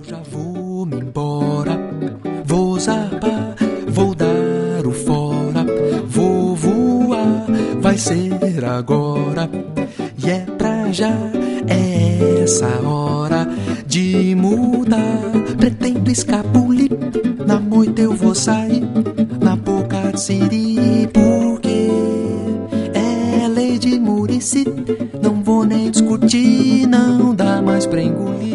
Já vou me embora, vou zapar, vou dar o fora, vou voar, vai ser agora. E é pra já, é essa hora de mudar. Pretendo escapulir, na moita eu vou sair, na boca de siri, porque é lei de Murici. Não vou nem discutir, não dá mais pra engolir.